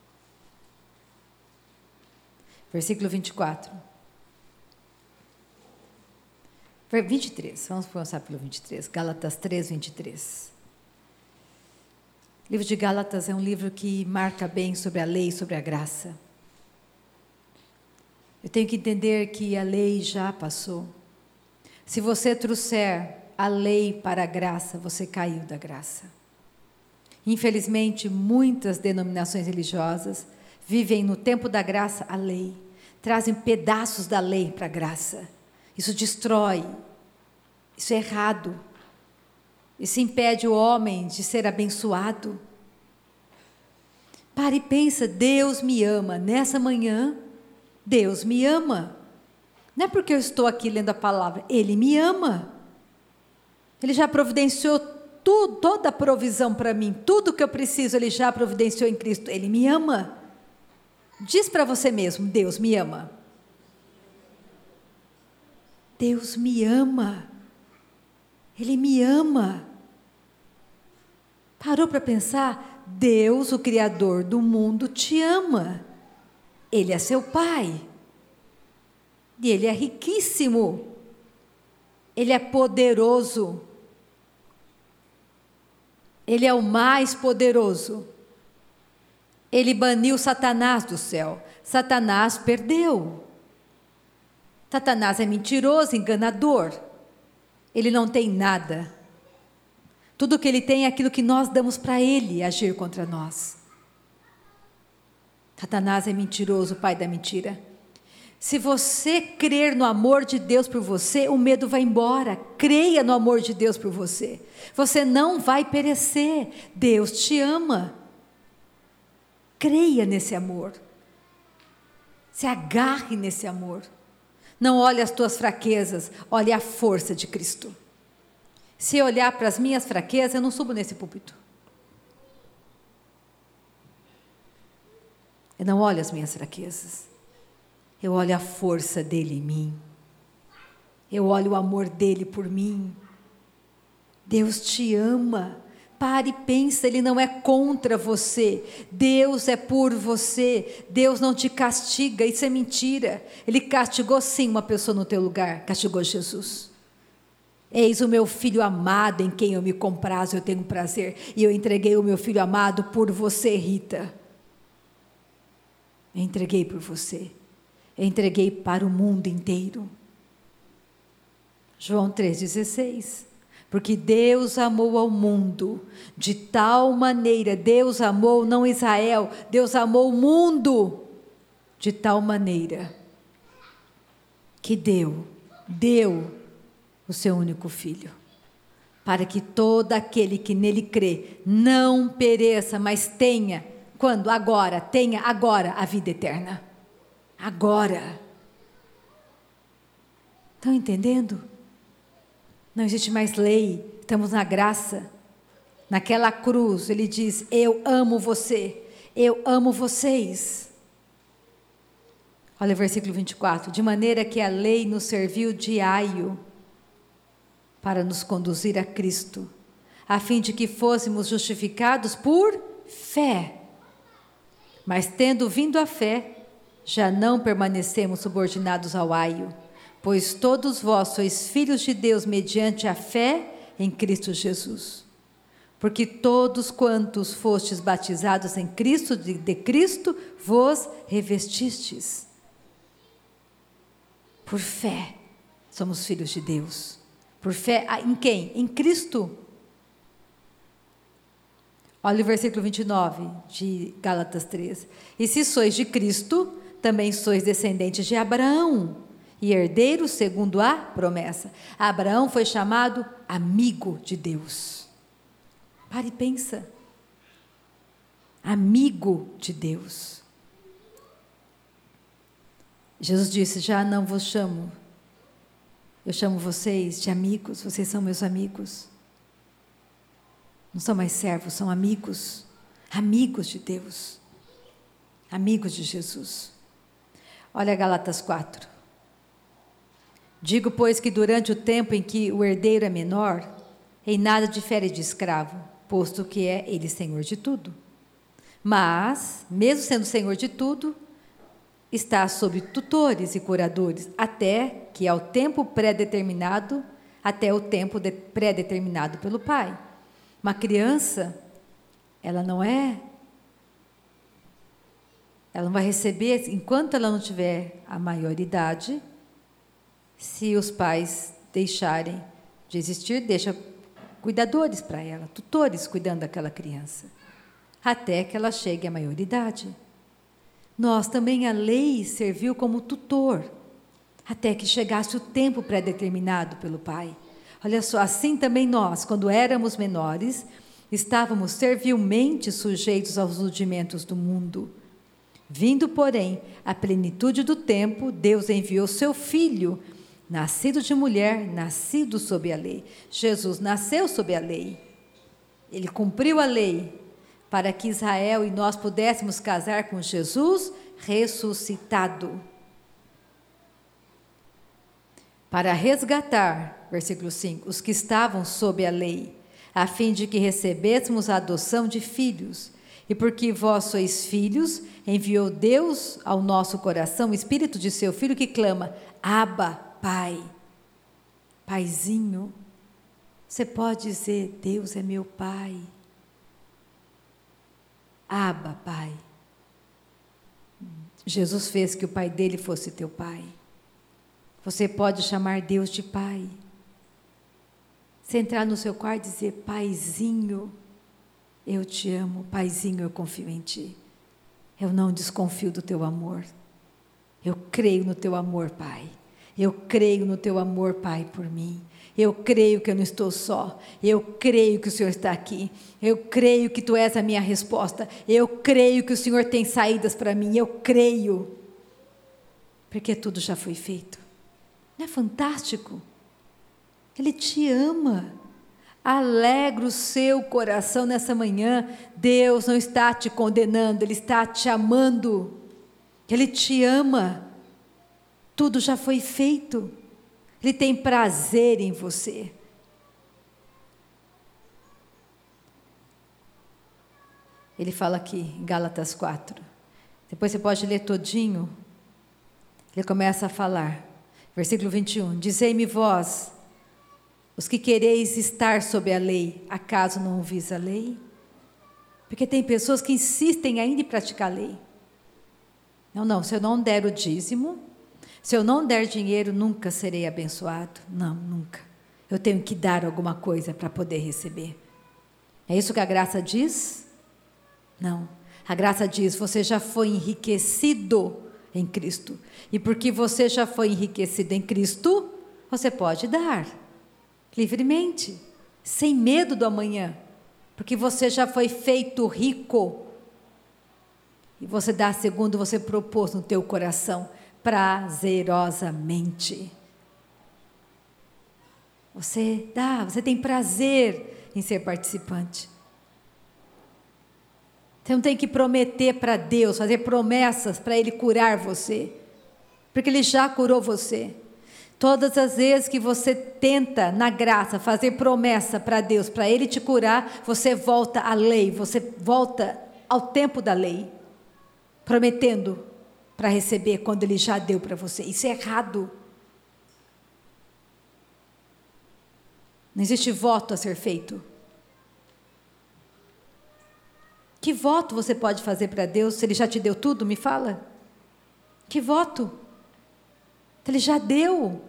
versículo 24. 23, vamos começar pelo 23, Gálatas 3, 23. O livro de Gálatas é um livro que marca bem sobre a lei, sobre a graça. Eu tenho que entender que a lei já passou. Se você trouxer a lei para a graça, você caiu da graça. Infelizmente, muitas denominações religiosas vivem no tempo da graça a lei, trazem pedaços da lei para a graça. Isso destrói, isso é errado, isso impede o homem de ser abençoado. Pare e pensa, Deus me ama, nessa manhã, Deus me ama, não é porque eu estou aqui lendo a palavra, Ele me ama, Ele já providenciou tudo, toda a provisão para mim, tudo que eu preciso Ele já providenciou em Cristo, Ele me ama. Diz para você mesmo, Deus me ama. Deus me ama, Ele me ama. Parou para pensar? Deus, o Criador do mundo, te ama. Ele é seu Pai. E Ele é riquíssimo. Ele é poderoso. Ele é o mais poderoso. Ele baniu Satanás do céu. Satanás perdeu. Satanás é mentiroso, enganador. Ele não tem nada. Tudo que ele tem é aquilo que nós damos para ele agir contra nós. Satanás é mentiroso, pai da mentira. Se você crer no amor de Deus por você, o medo vai embora. Creia no amor de Deus por você. Você não vai perecer. Deus te ama. Creia nesse amor. Se agarre nesse amor. Não olhe as tuas fraquezas, olhe a força de Cristo. Se olhar para as minhas fraquezas, eu não subo nesse púlpito. Eu não olho as minhas fraquezas. Eu olho a força dele em mim. Eu olho o amor dele por mim. Deus te ama. Pare e pensa, Ele não é contra você. Deus é por você. Deus não te castiga, isso é mentira. Ele castigou sim uma pessoa no teu lugar, castigou Jesus. Eis o meu filho amado em quem eu me comprazo, eu tenho prazer. E eu entreguei o meu filho amado por você, Rita. Eu entreguei por você. Eu entreguei para o mundo inteiro. João 3,16. Porque Deus amou ao mundo de tal maneira, Deus amou não Israel, Deus amou o mundo de tal maneira que deu o seu único filho, para que todo aquele que nele crê não pereça, mas tenha Quando? Agora. Tenha agora a vida eterna. Agora. Estão entendendo? Não existe mais lei. Estamos na graça. Naquela cruz, ele diz: eu amo você. Eu amo vocês. Olha o versículo 24. De maneira que a lei nos serviu de aio para nos conduzir a Cristo, a fim de que fôssemos justificados por fé. Mas tendo vindo a fé, já não permanecemos subordinados ao aio, pois todos vós sois filhos de Deus mediante a fé em Cristo Jesus. Porque todos quantos fostes batizados em Cristo, de Cristo, vos revestistes. Por fé, somos filhos de Deus. Por fé em quem? Em Cristo. Olha o versículo 29 de Gálatas 3. E se sois de Cristo, também sois descendentes de Abraão, e herdeiros segundo a promessa. Abraão foi chamado amigo de Deus. Pare e pensa. Amigo de Deus. Jesus disse: já não vos chamo, eu chamo vocês de amigos, vocês são meus amigos. Não são mais servos, são amigos. Amigos de Deus. Amigos de Jesus. Olha Gálatas 4. Digo, pois, que durante o tempo em que o herdeiro é menor, em nada difere de escravo, posto que é ele senhor de tudo. Mas, mesmo sendo senhor de tudo, está sob tutores e curadores, até que ao tempo pré-determinado, até o tempo pré-determinado pelo Pai. Uma criança, ela não vai receber, enquanto ela não tiver a maioridade, se os pais deixarem de existir, deixa cuidadores para ela, tutores cuidando daquela criança, até que ela chegue à maioridade. Nós também, a lei serviu como tutor, até que chegasse o tempo pré-determinado pelo Pai. Olha só, assim também nós, quando éramos menores, estávamos servilmente sujeitos aos rudimentos do mundo. Vindo, porém, a plenitude do tempo, Deus enviou seu Filho, nascido de mulher, nascido sob a lei. Jesus nasceu sob a lei. Ele cumpriu a lei para que Israel e nós pudéssemos casar com Jesus ressuscitado. Para resgatar, versículo 5, os que estavam sob a lei, a fim de que recebêssemos a adoção de filhos. E porque vós sois filhos, enviou Deus ao nosso coração o Espírito de seu Filho que clama: Abba, Pai. Paizinho. Você pode dizer: Deus é meu Pai. Abba, Pai. Jesus fez que o Pai dele fosse teu Pai. Você pode chamar Deus de Pai. Você entrar no seu quarto e dizer: Paizinho, eu te amo. Paizinho, eu confio em ti. Eu não desconfio do teu amor. Eu creio no teu amor, Pai. Eu creio no teu amor, Pai, por mim. Eu creio que eu não estou só. Eu creio que o Senhor está aqui. Eu creio que tu és a minha resposta. Eu creio que o Senhor tem saídas para mim. Eu creio. Porque tudo já foi feito. Não é fantástico? Ele te ama. Alegra o seu coração nessa manhã. Deus não está te condenando, Ele está te amando. Ele te ama. Tudo já foi feito. Ele tem prazer em você. Ele fala aqui em Gálatas 4. Depois você pode ler todinho. Ele começa a falar. Versículo 21. Dizei-me vós, os que quereis estar sob a lei, acaso não ouvis a lei? Porque tem pessoas que insistem ainda em praticar a lei. Não, se eu não der o dízimo, se eu não der dinheiro, nunca serei abençoado. Não, nunca. Eu tenho que dar alguma coisa para poder receber. É isso que a graça diz? Não. A graça diz: você já foi enriquecido em Cristo. E porque você já foi enriquecido em Cristo, você pode dar livremente, sem medo do amanhã, porque você já foi feito rico. E você dá segundo você propôs no teu coração, prazerosamente. Você dá, você tem prazer em ser participante. Você não tem que prometer para Deus, fazer promessas para Ele curar você, porque Ele já curou você. Todas as vezes que você tenta, na graça, fazer promessa para Deus, para Ele te curar, você volta à lei, você volta ao tempo da lei, prometendo para receber quando Ele já deu para você. Isso é errado. Não existe voto a ser feito. Que voto você pode fazer para Deus se Ele já te deu tudo? Me fala. Que voto? Ele já deu.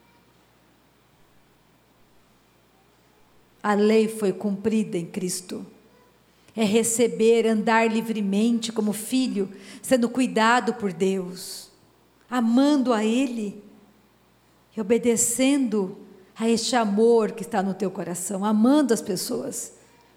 A lei foi cumprida em Cristo. É receber, andar livremente como filho, sendo cuidado por Deus, amando a Ele e obedecendo a este amor que está no teu coração, amando as pessoas.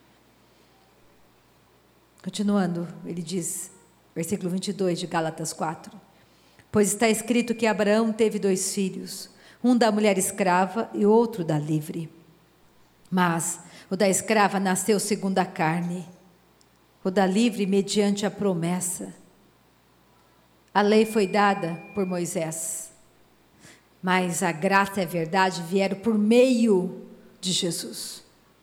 Continuando, ele diz, versículo 22 de Gálatas 4, pois está escrito que Abraão teve 2 filhos, um da mulher escrava e outro da livre. Mas o da escrava nasceu segundo a carne, o da livre mediante a promessa. A lei foi dada por Moisés, mas a graça e a verdade vieram por meio de Jesus.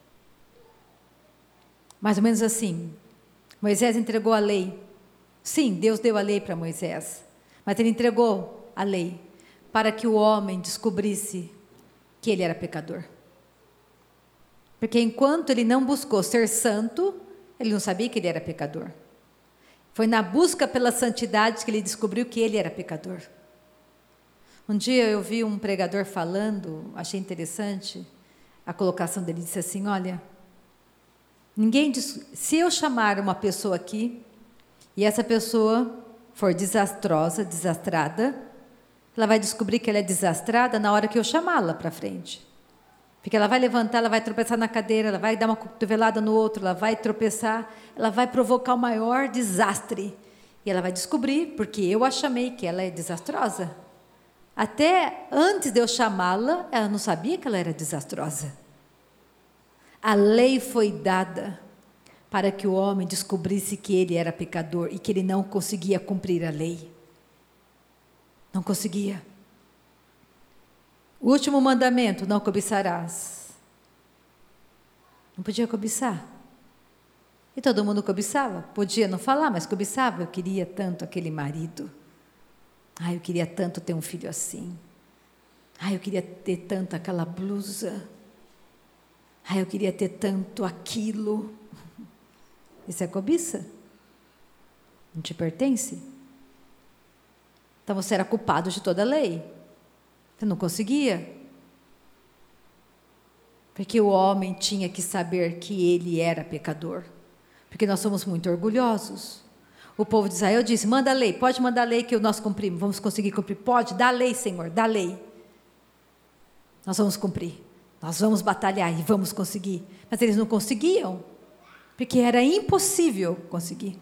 Mais ou menos assim, Moisés entregou a lei. Sim, Deus deu a lei para Moisés, mas Ele entregou a lei para que o homem descobrisse que ele era pecador. Porque enquanto ele não buscou ser santo, ele não sabia que ele era pecador. Foi na busca pela santidade que ele descobriu que ele era pecador. Um dia eu vi um pregador falando, achei interessante a colocação dele, disse assim, olha, se eu chamar uma pessoa aqui, e essa pessoa for desastrosa, desastrada, ela vai descobrir que ela é desastrada na hora que eu chamá-la para frente. Porque ela vai levantar, ela vai tropeçar na cadeira, ela vai dar uma cotovelada no outro, ela vai tropeçar, ela vai provocar o maior desastre. E ela vai descobrir, porque eu a chamei, que ela é desastrosa. Até antes de eu chamá-la, ela não sabia que ela era desastrosa. A lei foi dada para que o homem descobrisse que ele era pecador e que ele não conseguia cumprir a lei. Não conseguia. O último mandamento, não cobiçarás. Não podia cobiçar. E todo mundo cobiçava. Podia não falar, mas cobiçava. Eu queria tanto aquele marido. Eu queria tanto ter um filho assim. Eu queria ter tanto aquela blusa. Eu queria ter tanto aquilo. Isso é cobiça? Não te pertence? Então você era culpado de toda a lei. Você não conseguia. Porque o homem tinha que saber que ele era pecador. Porque nós somos muito orgulhosos. O povo de Israel disse, manda a lei, pode mandar a lei que nós cumprimos, vamos conseguir cumprir. Pode, dá a lei, Senhor, dá a lei. Nós vamos cumprir, nós vamos batalhar e vamos conseguir. Mas eles não conseguiam, porque era impossível conseguir.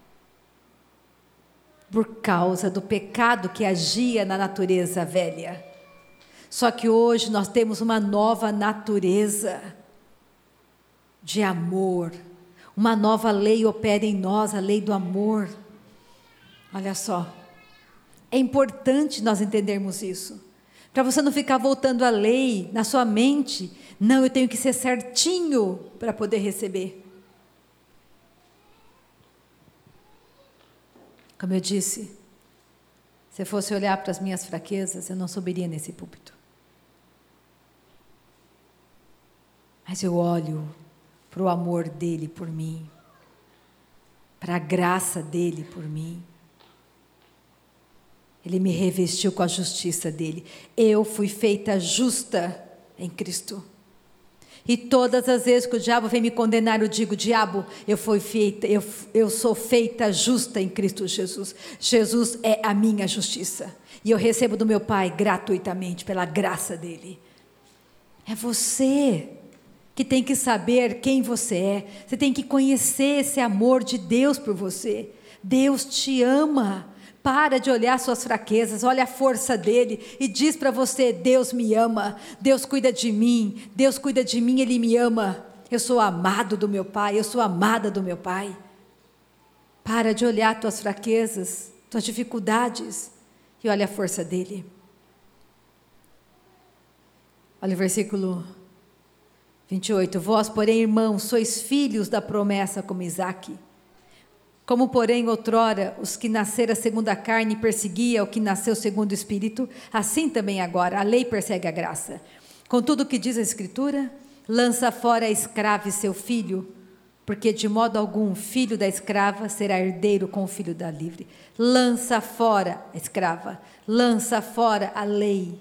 Por causa do pecado que agia na natureza velha. Só que hoje nós temos uma nova natureza de amor. Uma nova lei opera em nós, a lei do amor. Olha só, é importante nós entendermos isso. Para você não ficar voltando a lei na sua mente. Não, eu tenho que ser certinho para poder receber. Como eu disse, se eu fosse olhar para as minhas fraquezas, eu não subiria nesse púlpito. Mas eu olho para o amor dele por mim, para a graça dele por mim. Ele me revestiu com a justiça dele. Eu fui feita justa em Cristo. E todas as vezes que o diabo vem me condenar, eu digo, diabo, eu sou feita justa em Cristo Jesus. Jesus é a minha justiça. E eu recebo do meu Pai gratuitamente, pela graça dele. É você que tem que saber quem você é. Você tem que conhecer esse amor de Deus por você. Deus te ama. Para de olhar suas fraquezas, olha a força dele e diz para você: Deus me ama, Deus cuida de mim, Deus cuida de mim, Ele me ama. Eu sou amado do meu Pai, eu sou amada do meu Pai. Para de olhar tuas fraquezas, tuas dificuldades e olha a força dele. Olha o versículo 28. Vós, porém, irmãos, sois filhos da promessa como Isaque. Como, porém, outrora, os que nasceram segundo a carne perseguia o que nasceu segundo o Espírito, assim também agora, a lei persegue a graça. Contudo, o que diz a Escritura? Lança fora a escrava e seu filho, porque de modo algum filho da escrava será herdeiro com o filho da livre. Lança fora a escrava, lança fora a lei.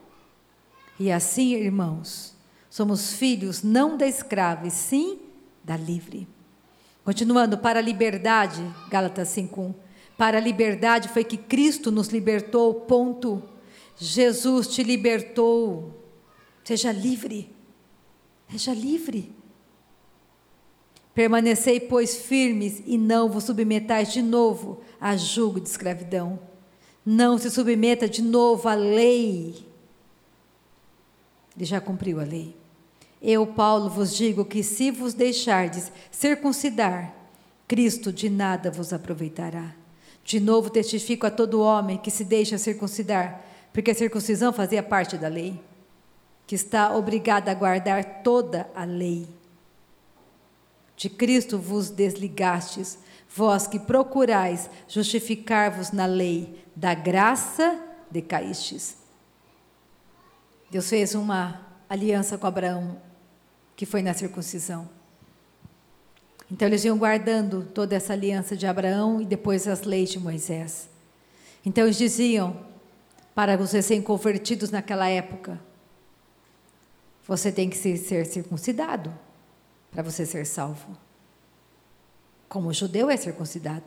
E assim, irmãos, somos filhos não da escrava, e sim da livre. Continuando, para a liberdade, Gálatas 5:1, para a liberdade foi que Cristo nos libertou, ponto. Jesus te libertou, seja livre, seja livre. Permanecei, pois, firmes e não vos submetais de novo a jugo de escravidão. Não se submeta de novo à lei. Ele já cumpriu a lei. Eu, Paulo, vos digo que se vos deixardes circuncidar, Cristo de nada vos aproveitará. De novo testifico a todo homem que se deixa circuncidar, porque a circuncisão fazia parte da lei, que está obrigado a guardar toda a lei. De Cristo vos desligastes, vós que procurais justificar-vos na lei, da graça decaístes. Deus fez uma aliança com Abraão, que foi na circuncisão. Então eles iam guardando toda essa aliança de Abraão e depois as leis de Moisés. Então eles diziam, para os recém-convertidos naquela época, você tem que ser circuncidado para você ser salvo. Como o judeu é circuncidado.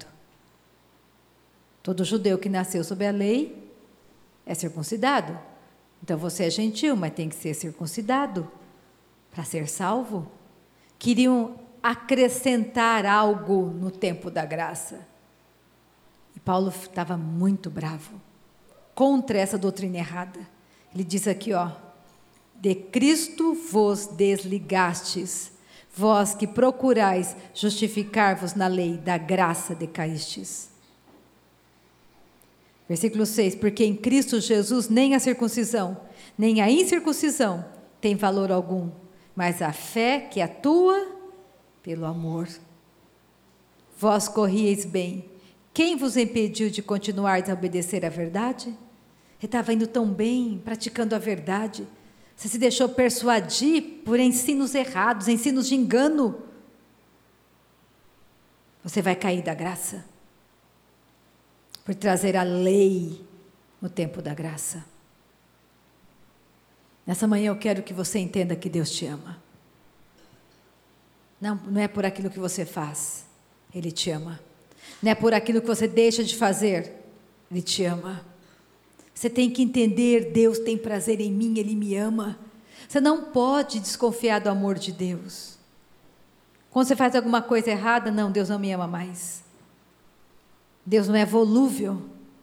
Todo judeu que nasceu sob a lei é circuncidado. Então você é gentil, mas tem que ser circuncidado para ser salvo. Queriam acrescentar algo no tempo da graça. E Paulo estava muito bravo contra essa doutrina errada. Ele diz aqui, de Cristo vos desligastes, vós que procurais justificar-vos na lei, da graça decaístes. Versículo 6, porque em Cristo Jesus nem a circuncisão, nem a incircuncisão tem valor algum, mas a fé que atua pelo amor. Vós corrieis bem. Quem vos impediu de continuar a obedecer à verdade? Ele estava indo tão bem, praticando a verdade. Você se deixou persuadir por ensinos errados, ensinos de engano. Você vai cair da graça. Por trazer a lei no tempo da graça. Nessa manhã eu quero que você entenda que Deus te ama. Não é por aquilo que você faz, Ele te ama. Não é por aquilo que você deixa de fazer, Ele te ama. Você tem que entender, Deus tem prazer em mim, Ele me ama. Você não pode desconfiar do amor de Deus. Quando você faz alguma coisa errada, não, Deus não me ama mais. Deus não é volúvel.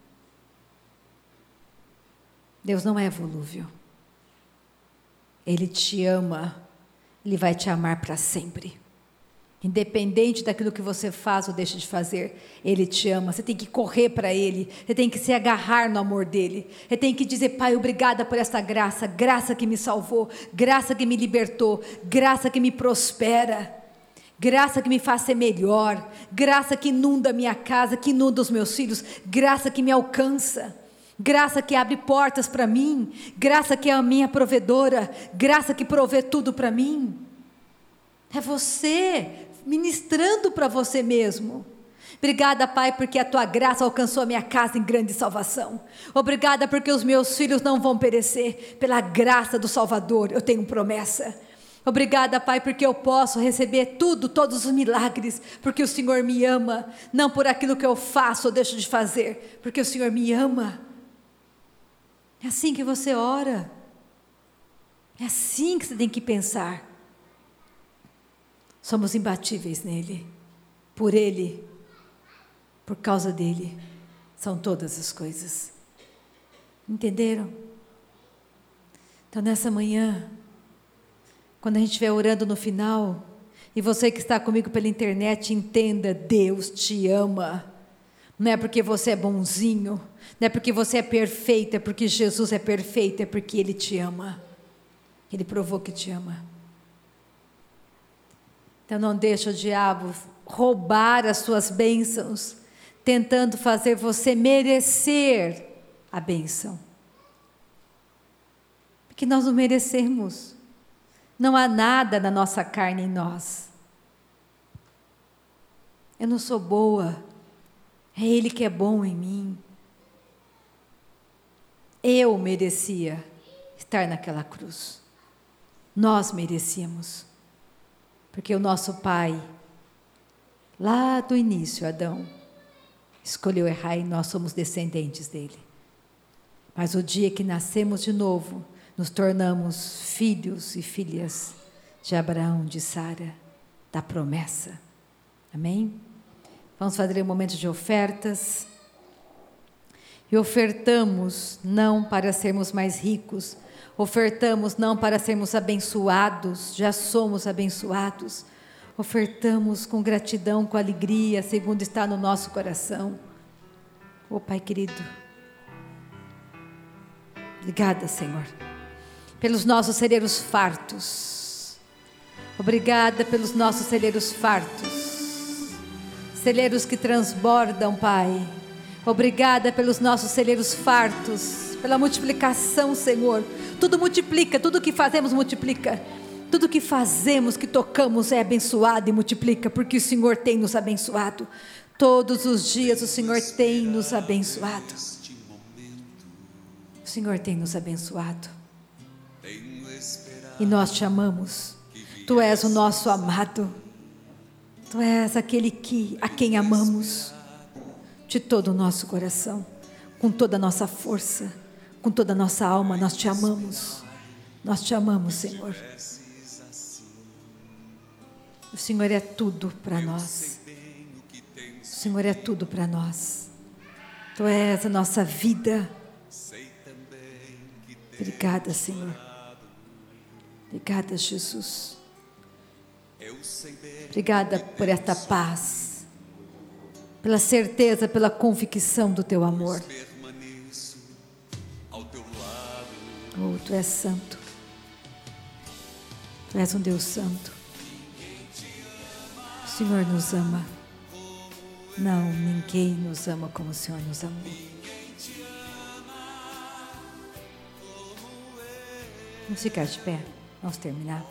Deus não é volúvel. Ele te ama. Ele vai te amar para sempre. Independente daquilo que você faz ou deixa de fazer, Ele te ama. Você tem que correr para Ele. Você tem que se agarrar no amor dEle. Você tem que dizer, Pai, obrigada por esta graça. Graça que me salvou. Graça que me libertou. Graça que me prospera. Graça que me faz ser melhor. Graça que inunda a minha casa, que inunda os meus filhos. Graça que me alcança. Graça que abre portas para mim. Graça que é a minha provedora. Graça que provê tudo para mim. É você ministrando para você mesmo. Obrigada, Pai, porque a Tua graça alcançou a minha casa em grande salvação. Obrigada porque os meus filhos não vão perecer. Pela graça do Salvador, eu tenho promessa. Obrigada, Pai, porque eu posso receber tudo, todos os milagres, porque o Senhor me ama. Não por aquilo que eu faço ou deixo de fazer, porque o Senhor me ama. É assim que você ora. É assim que você tem que pensar. Somos imbatíveis nele, por ele. Por causa dele são todas as coisas. Entenderam? Então nessa manhã, quando a gente estiver orando no final, e você que está comigo pela internet, entenda, Deus te ama. Não é porque você é bonzinho, não é porque você é perfeito, é porque Jesus é perfeito, é porque Ele te ama. Ele provou que te ama. Então não deixa o diabo roubar as suas bênçãos, tentando fazer você merecer a bênção. Porque nós não merecemos. Não há nada na nossa carne em nós. Eu não sou boa. É Ele que é bom em mim. Eu merecia estar naquela cruz. Nós merecíamos. Porque o nosso pai, lá do início, Adão, escolheu errar e nós somos descendentes dele. Mas o dia que nascemos de novo, nos tornamos filhos e filhas de Abraão, de Sara, da promessa. Amém? Vamos fazer um momento de ofertas. E ofertamos não para sermos mais ricos, ofertamos não para sermos abençoados, já somos abençoados. Ofertamos com gratidão, com alegria, segundo está no nosso coração. Ô Pai querido, obrigada, Senhor, pelos nossos celeiros fartos. Obrigada pelos nossos celeiros fartos, celeiros que transbordam, Pai. Obrigada pelos nossos celeiros fartos, pela multiplicação, Senhor. Tudo multiplica, tudo que fazemos multiplica. Tudo que fazemos, que tocamos é abençoado e multiplica, porque o Senhor tem nos abençoado. Todos os dias o Senhor tem nos abençoado. O Senhor tem nos abençoado. E nós te amamos. Tu és o nosso amado. Tu és aquele a quem amamos de todo o nosso coração, com toda a nossa força, com toda a nossa alma. Nós te amamos. Nós te amamos, Senhor. O Senhor é tudo para nós. O Senhor é tudo para nós. Tu és a nossa vida. Obrigada, Senhor. Obrigada, Jesus. Obrigada por esta paz, pela certeza, pela convicção do teu amor. Oh, tu és santo. Tu és um Deus santo. O Senhor nos ama. Não, ninguém nos ama como o Senhor nos amou. Vamos ficar de pé. Vamos terminar.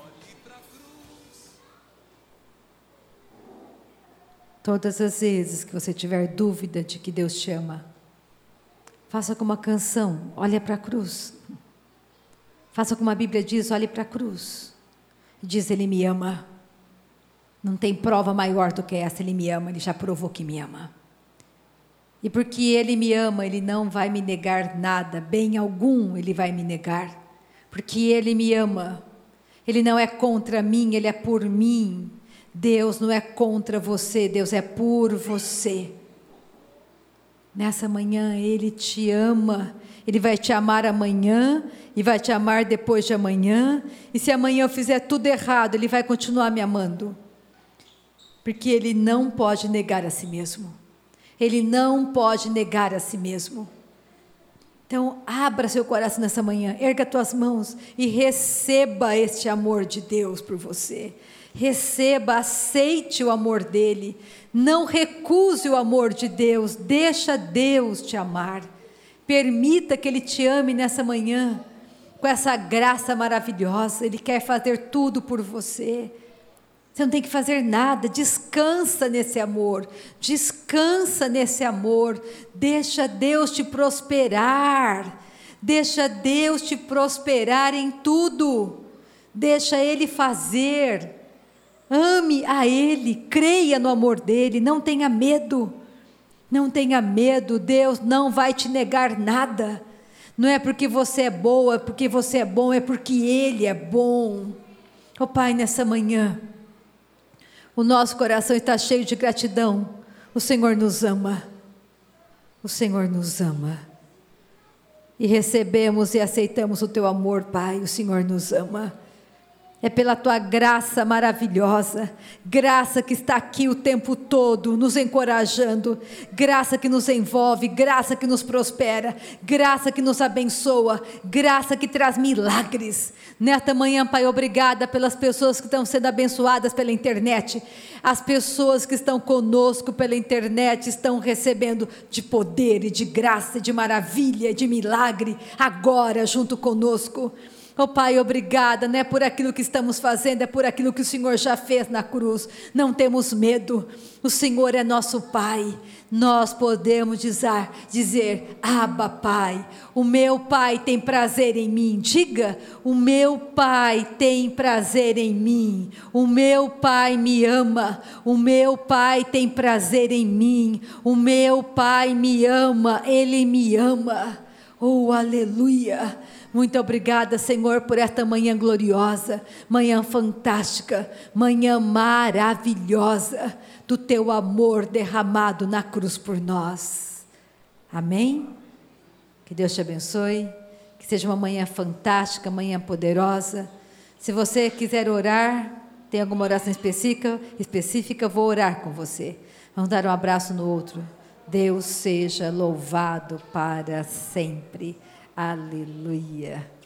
Todas as vezes que você tiver dúvida de que Deus te ama, faça como a canção, olha para a cruz. Faça como a Bíblia diz, olhe para a cruz. Diz, Ele me ama. Não tem prova maior do que essa, Ele me ama, Ele já provou que me ama. E porque Ele me ama, Ele não vai me negar nada, bem algum Ele vai me negar. Porque Ele me ama, Ele não é contra mim, Ele é por mim. Deus não é contra você, Deus é por você. Nessa manhã Ele te ama, Ele vai te amar amanhã e vai te amar depois de amanhã. E se amanhã eu fizer tudo errado, Ele vai continuar me amando. Porque Ele não pode negar a si mesmo. Ele não pode negar a si mesmo. Então, abra seu coração nessa manhã, erga tuas mãos e receba este amor de Deus por você. Receba, aceite o amor dEle. Não recuse o amor de Deus, deixa Deus te amar. Permita que Ele te ame nessa manhã, com essa graça maravilhosa. Ele quer fazer tudo por você. Você não tem que fazer nada, descansa nesse amor, descansa nesse amor, deixa Deus te prosperar, deixa Deus te prosperar em tudo, deixa Ele fazer, ame a Ele, creia no amor dEle, não tenha medo, Deus não vai te negar nada, não é porque você é boa, é porque você é bom, é porque Ele é bom. Ó Pai, nessa manhã, o nosso coração está cheio de gratidão O Senhor nos ama. O Senhor nos ama. E recebemos e aceitamos o teu amor, Pai. O Senhor nos ama. É pela tua graça maravilhosa, graça que está aqui o tempo todo, nos encorajando, graça que nos envolve, graça que nos prospera, graça que nos abençoa, graça que traz milagres. Nesta manhã, Pai, obrigada pelas pessoas que estão sendo abençoadas pela internet. As pessoas que estão conosco pela internet estão recebendo de poder e de graça, de maravilha, de milagre, agora junto conosco. Oh Pai, obrigada, não é por aquilo que estamos fazendo, é por aquilo que o Senhor já fez na cruz. Não temos medo, o Senhor é nosso Pai. Nós podemos dizer, Abba Pai, o meu Pai tem prazer em mim. Diga, o meu Pai tem prazer em mim, o meu Pai me ama, o meu Pai tem prazer em mim, o meu Pai me ama, Ele me ama. Oh, aleluia! Muito obrigada, Senhor, por esta manhã gloriosa, manhã fantástica, manhã maravilhosa, do teu amor derramado na cruz por nós. Amém? Que Deus te abençoe, que seja uma manhã fantástica, manhã poderosa. Se você quiser orar, tem alguma oração específica, vou orar com você. Vamos dar um abraço no outro. Deus seja louvado para sempre. Aleluia.